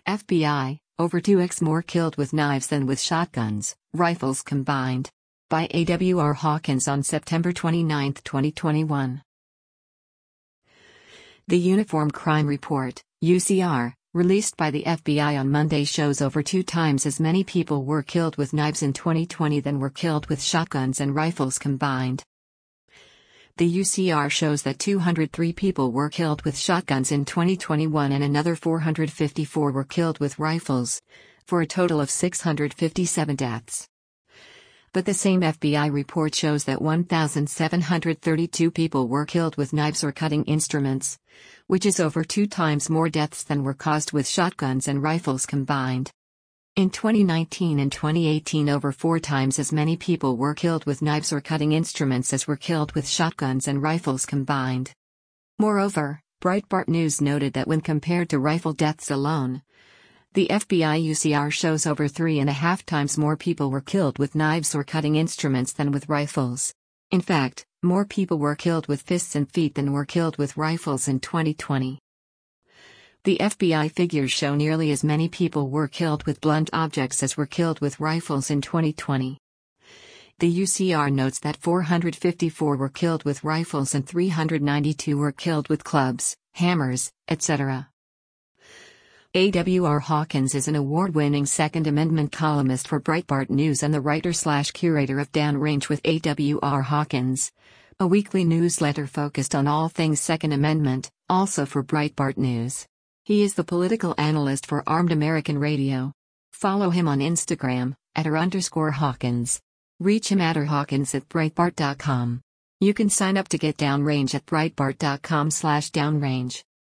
FBI, over 2x more killed with knives than with shotguns, rifles combined. By A.W.R. Hawkins on September 29, 2021. The Uniform Crime Report, UCR, released by the FBI on Monday shows over 2 times as many people were killed with knives in 2020 than were killed with shotguns and rifles combined. The UCR shows that 203 people were killed with shotguns in 2021 and another 454 were killed with rifles, for a total of 657 deaths. But the same FBI report shows that 1,732 people were killed with knives or cutting instruments, which is over 2 times more deaths than were caused with shotguns and rifles combined. In 2019 and 2018, over 4 times as many people were killed with knives or cutting instruments as were killed with shotguns and rifles combined. Moreover, Breitbart News noted that when compared to rifle deaths alone, the FBI UCR shows over 3.5 times more people were killed with knives or cutting instruments than with rifles. In fact, more people were killed with fists and feet than were killed with rifles in 2020. The FBI figures show nearly as many people were killed with blunt objects as were killed with rifles in 2020. The UCR notes that 454 were killed with rifles and 392 were killed with clubs, hammers, etc. A.W.R. Hawkins is an award-winning Second Amendment columnist for Breitbart News and the writer/curator of Downrange with A.W.R. Hawkins, a weekly newsletter focused on all things Second Amendment, also for Breitbart News. He is the political analyst for Armed American Radio. Follow him on Instagram, @r_Hawkins. Reach him @rhawkins@breitbart.com. You can sign up to get Downrange at breitbart.com/downrange.